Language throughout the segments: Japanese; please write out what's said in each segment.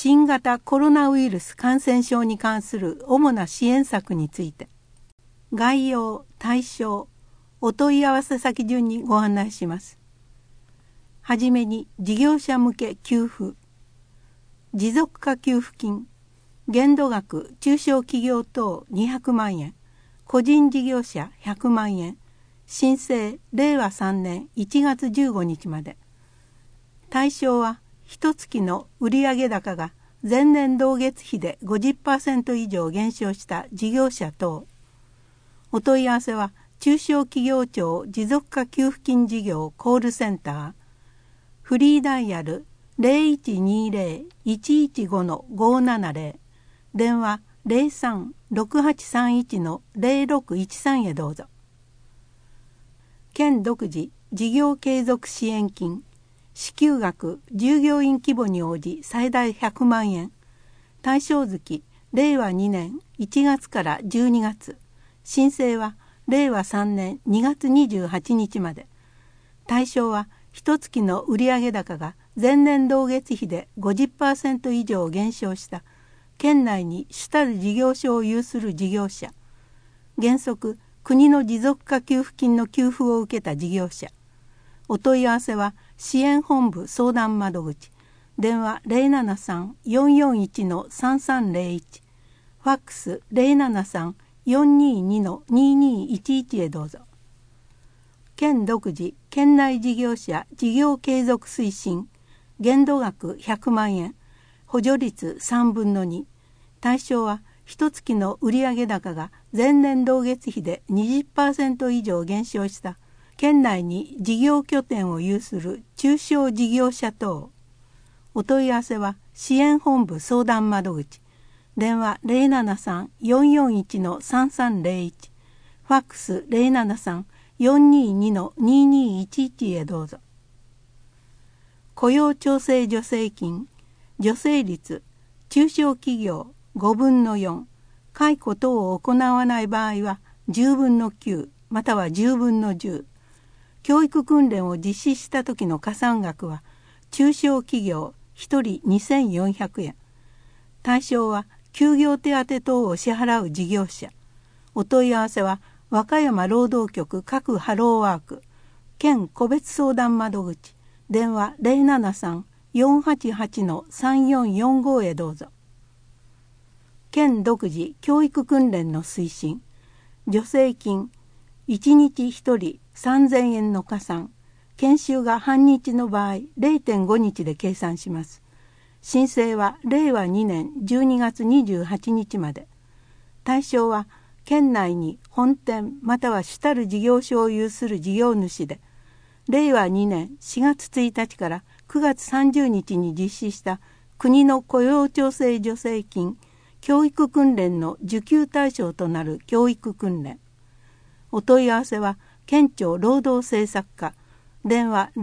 新型コロナウイルス感染症に関する主な支援策について、概要、対象、お問い合わせ先順にご案内します。はじめに事業者向け給付、持続化給付金、限度額中小企業等200万円、個人事業者100万円、申請令和3年1月15日まで。対象は1月の売上高が前年同月比で 50% 以上減少した事業者等。お問い合わせは中小企業庁持続化給付金事業コールセンター、フリーダイヤル 0120-115-570、電話 03-6831-0613 へどうぞ。県独自事業継続支援金、支給額従業員規模に応じ最大100万円、対象月令和2年1月から12月、申請は令和3年2月28日まで。対象は1月の売上高が前年同月比で 50% 以上減少した県内に主たる事業所を有する事業者、原則国の持続化給付金の給付を受けた事業者。お問い合わせは支援本部相談窓口、電話 073-441-3301、ファックス 073-422-2211 へどうぞ。県独自県内事業者事業継続推進、限度額100万円、補助率3分の2、対象は1月の売上高が前年同月比で 20% 以上減少した県内に事業拠点を有する中小事業者等。お問い合わせは支援本部相談窓口、電話 073-441-3301、ファックス 073-422-2211 へどうぞ。雇用調整助成金、助成率中小企業5分の4、解雇等を行わない場合は10分の9または10分の10。教育訓練を実施した時の加算額は中小企業1人2400円。対象は休業手当等を支払う事業者。お問い合わせは和歌山労働局各ハローワーク、県個別相談窓口、電話 073-488-3445 へどうぞ。県独自教育訓練の推進、助成金1日1人3000円の加算、研修が半日の場合 0.5 日で計算します。申請は令和2年12月28日まで。対象は県内に本店または主たる事業所を有する事業主で、令和2年4月1日から9月30日に実施した国の雇用調整助成金教育訓練の受給対象となる教育訓練。お問い合わせは県庁労働政策課、電話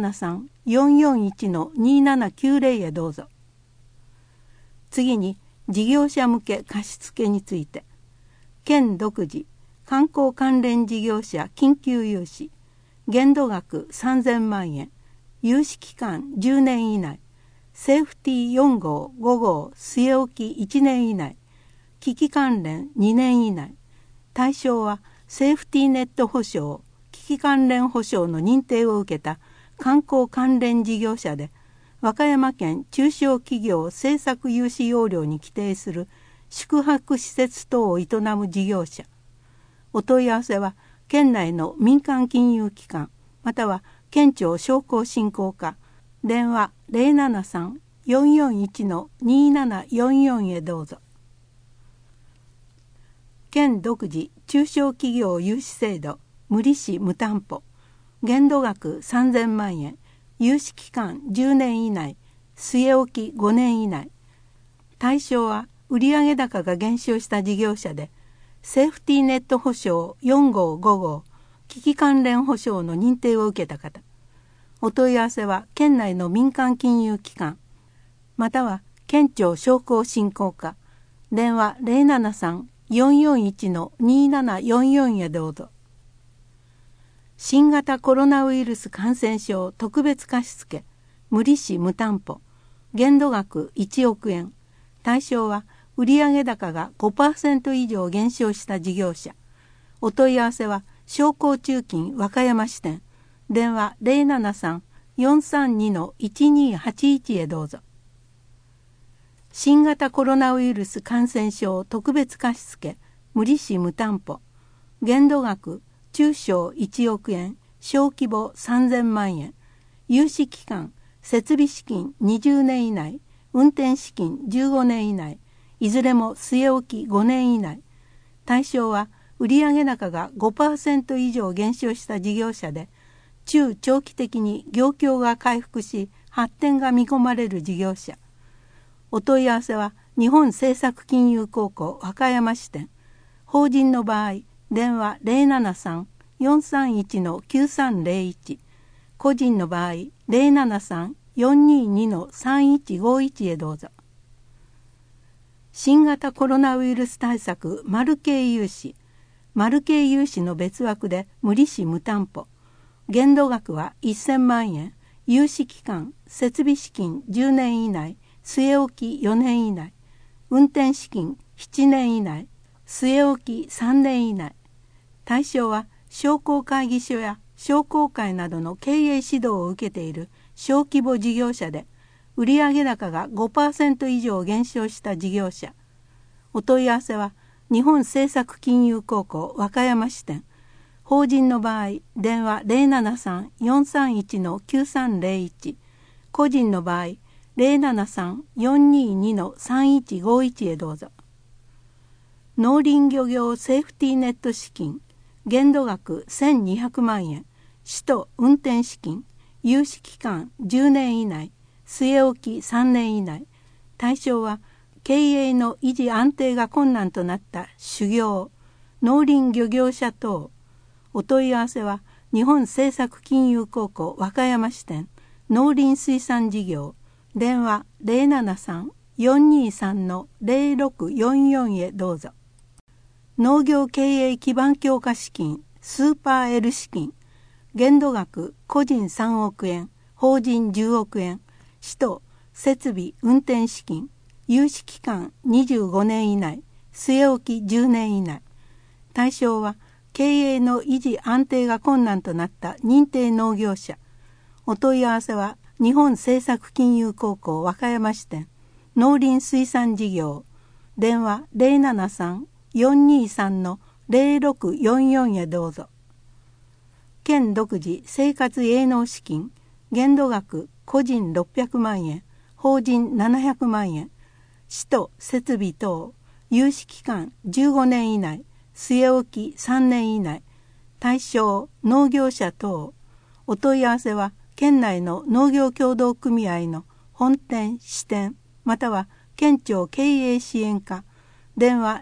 073-441-2790 へどうぞ。次に事業者向け貸付について、県独自観光関連事業者緊急融資、限度額3000万円、融資期間10年以内、セーフティー4号5号据え置き1年以内、危機関連2年以内。対象はセーフティーネット保証、危機関連保証の認定を受けた観光関連事業者で、和歌山県中小企業政策融資要領に規定する宿泊施設等を営む事業者。お問い合わせは県内の民間金融機関または県庁商工振興課、電話 073-441-2744 へどうぞ。県独自中小企業融資制度無利子無担保、限度額3000万円、融資期間10年以内、据え置き5年以内。対象は売上高が減少した事業者で、セーフティーネット保証4号5号、危機関連保証の認定を受けた方。お問い合わせは県内の民間金融機関または県庁商工振興課、電話 073-441-2744 へどうぞ。新型コロナウイルス感染症特別貸付無利子無担保、 限度額1億円。対象は売上高が 5% 以上減少した事業者。お問い合わせは商工中金和歌山支店。電話 073-432-1281 へどうぞ。新型コロナウイルス感染症特別貸付無利子無担保。限度額中小1億円、小規模3000万円。融資期間設備資金20年以内、運転資金15年以内、いずれも据え置き5年以内。対象は売上高が 5% 以上減少した事業者で、中長期的に業況が回復し発展が見込まれる事業者。お問い合わせは日本政策金融高校和歌山支店。法人の場合、電話 073-431-9301。個人の場合 073-422-3151 へどうぞ。新型コロナウイルス対策マル系融資。マル系融資の別枠で無利子無担保。限度額は1000万円。融資期間設備資金10年以内、据え置き4年以内。運転資金7年以内、据え置き3年以内。対象は商工会議所や商工会などの経営指導を受けている小規模事業者で、売上高が 5% 以上減少した事業者。お問い合わせは日本政策金融高校和歌山支店。法人の場合、電話 073-431-9301。個人の場合、073-422-3151 へどうぞ。農林漁業セーフティーネット資金。限度額1200万円。使途運転資金。融資期間10年以内。据え置き3年以内。対象は経営の維持安定が困難となった種業、農林漁業者等。お問い合わせは日本政策金融高校和歌山支店。農林水産事業。電話 073-423-0644 へどうぞ。農業経営基盤強化資金スーパー L 資金。限度額個人3億円、法人10億円。使途設備運転資金。融資期間25年以内、据え置き10年以内。対象は経営の維持安定が困難となった認定農業者。お問い合わせは日本政策金融高校和歌山支店。農林水産事業。電話 073-423-0644 へどうぞ。県独自生活営農資金。限度額個人600万円、法人700万円。使途設備等。融資期間15年以内、据え置き3年以内。対象農業者等。お問い合わせは県内の農業協同組合の本店支店または県庁経営支援課。電話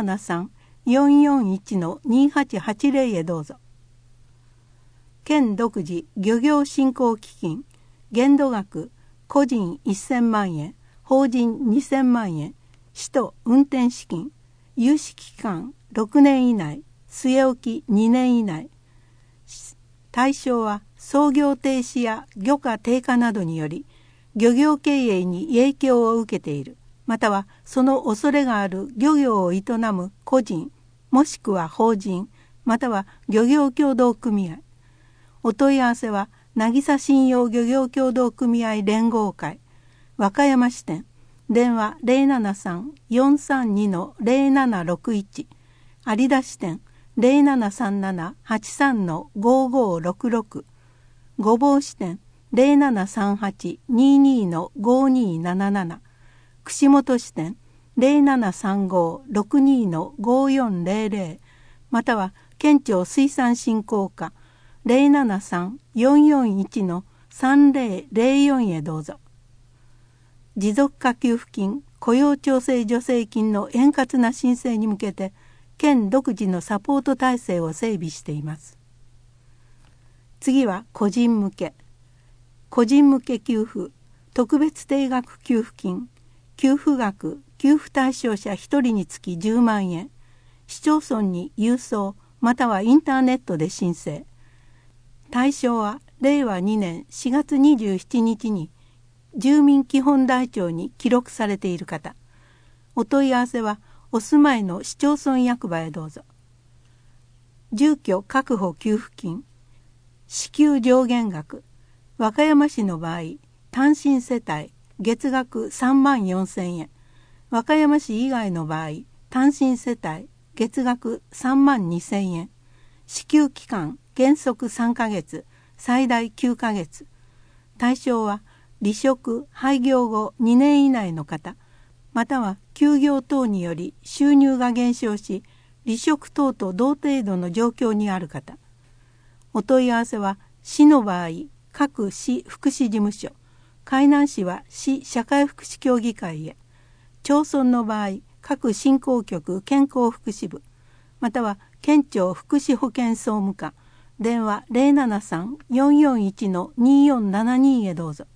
073-441-2880 へどうぞ。県独自漁業振興基金。限度額個人1000万円、法人2000万円。使途運転資金。融資期間6年以内、据え置き2年以内。対象は操業停止や漁価低下などにより漁業経営に影響を受けている、またはその恐れがある漁業を営む個人もしくは法人または漁業協同組合。お問い合わせは渚信用漁業協同組合連合会和歌山支店。電話 073-432-0761。有田支店 0737-83-5566。御坊支店 0738-22-5277。串本支店 0735-62-5400。または県庁水産振興課 073-441-3004 へどうぞ。持続化給付金、雇用調整助成金の円滑な申請に向けて県独自のサポート体制を整備しています。次は個人向け。個人向け給付、特別定額給付金、給付額、給付対象者1人につき10万円、市町村に郵送またはインターネットで申請。対象は令和2年4月27日に住民基本台帳に記録されている方、お問い合わせはお住まいの市町村役場へどうぞ。住居確保給付金支給上限額、和歌山市の場合単身世帯月額34,000円、和歌山市以外の場合単身世帯月額32,000円、支給期間原則3ヶ月、最大9ヶ月、対象は離職・廃業後2年以内の方、または休業等により収入が減少し離職等と同程度の状況にある方。お問い合わせは市の場合各市福祉事務所、海南市は市社会福祉協議会へ、町村の場合各振興局健康福祉部、または県庁福祉保健総務課、電話 073-441-2472 へどうぞ。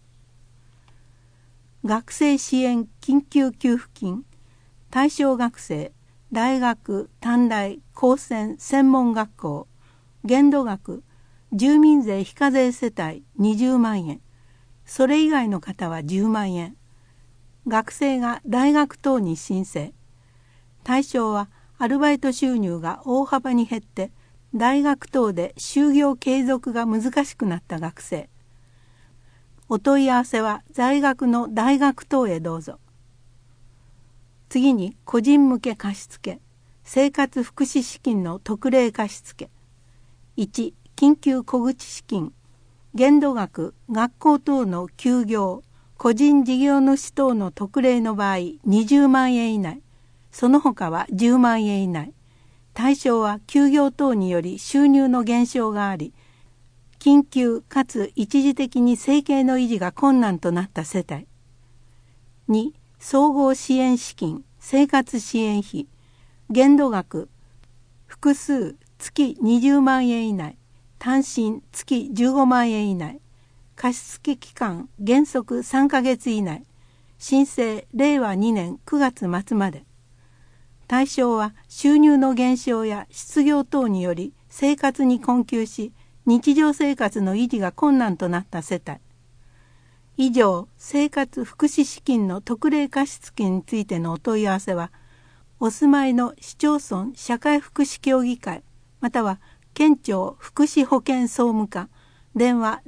学生支援緊急給付金、対象学生、大学、短大、高専、専門学校、限度額、住民税非課税世帯20万円、それ以外の方は10万円。学生が大学等に申請。対象はアルバイト収入が大幅に減って大学等で就業継続が難しくなった学生。お問い合わせは在学の大学等へどうぞ。次に個人向け貸付、生活福祉資金の特例貸付。1、緊急小口資金、限度額、学校等の休業、個人事業主等の特例の場合20万円以内、その他は10万円以内。対象は休業等により収入の減少があり、緊急かつ一時的に生計の維持が困難となった世帯。2、総合支援資金、生活支援費、限度額、複数月20万円以内、単身月15万円以内、貸付期間原則3ヶ月以内、申請令和2年9月末まで。対象は収入の減少や失業等により生活に困窮し、日常生活の維持が困難となった世帯。以上、生活福祉資金の特例貸付についてのお問い合わせは、お住まいの市町村社会福祉協議会、または県庁福祉保健総務課、電話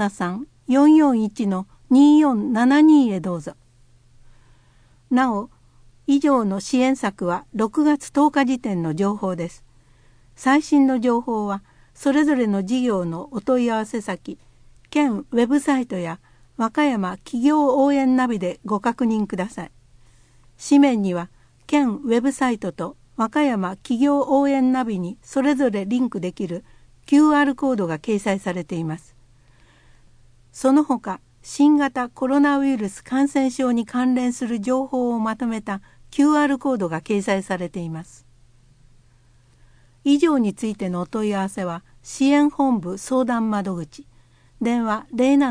073-441-2472 へどうぞ。なお、以上の支援策は6月10日時点の情報です。最新の情報は、それぞれの事業のお問い合わせ先、県ウェブサイトや和歌山企業応援ナビでご確認ください。紙面には県ウェブサイトと和歌山企業応援ナビにそれぞれリンクできる QR コードが掲載されています。その他、新型コロナウイルス感染症に関連する情報をまとめた QR コードが掲載されています。以上についてのお問い合わせは支援本部相談窓口、電話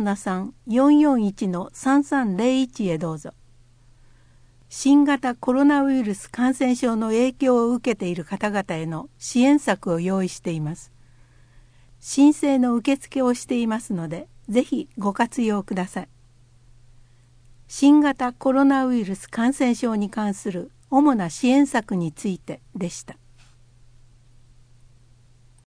073-441-3301 へどうぞ。新型コロナウイルス感染症の影響を受けている方々への支援策を用意しています。申請の受付をしていますので、ぜひご活用ください。新型コロナウイルス感染症に関する主な支援策についてでした。